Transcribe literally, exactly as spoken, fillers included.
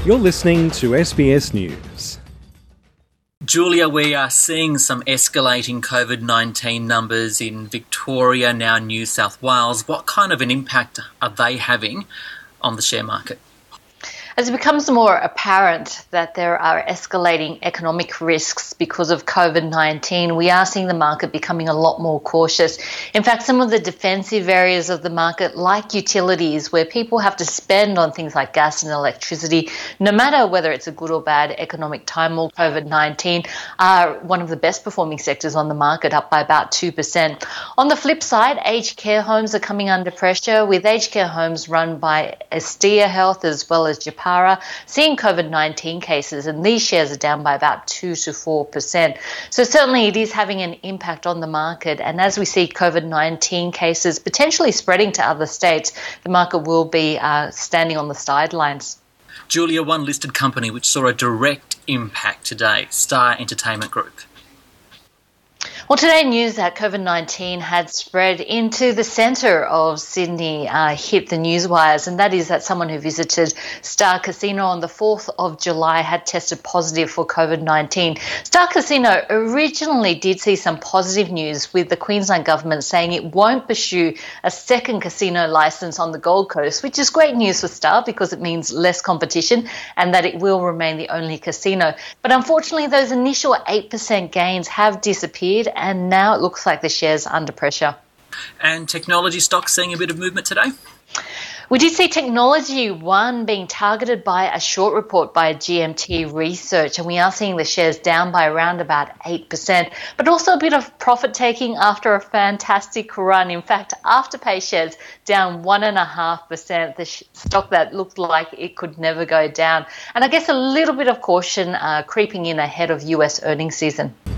You're listening to S B S News. Julia, we are seeing some escalating COVID nineteen numbers in Victoria, now New South Wales. What kind of an impact are they having on the share market? As it becomes more apparent that there are escalating economic risks because of COVID nineteen, we are seeing the market becoming a lot more cautious. In fact, some of the defensive areas of the market, like utilities, where people have to spend on things like gas and electricity, no matter whether it's a good or bad economic time or COVID nineteen, are one of the best performing sectors on the market, up by about two percent. On the flip side, aged care homes are coming under pressure, with aged care homes run by Estia Health as well as Japan seeing COVID nineteen cases, and these shares are down by about two to four percent. So certainly it is having an impact on the market, and as we see COVID nineteen cases potentially spreading to other states, the market will be uh, standing on the sidelines. Julia, one listed company which saw a direct impact today, Star Entertainment Group. Well, today news that COVID nineteen had spread into the centre of Sydney uh, hit the newswires, and that is that someone who visited Star Casino on the fourth of July had tested positive for COVID nineteen. Star Casino originally did see some positive news, with the Queensland government saying it won't pursue a second casino licence on the Gold Coast, which is great news for Star because it means less competition and that it will remain the only casino. But unfortunately, those initial eight percent gains have disappeared, and now it looks like the share's under pressure. And technology stocks seeing a bit of movement today? We did see Technology One being targeted by a short report by G M T Research, and we are seeing the shares down by around about eight percent, but also a bit of profit taking after a fantastic run. In fact, Afterpay shares down one point five percent, the sh- stock that looked like it could never go down. And I guess a little bit of caution uh, creeping in ahead of U S earnings season.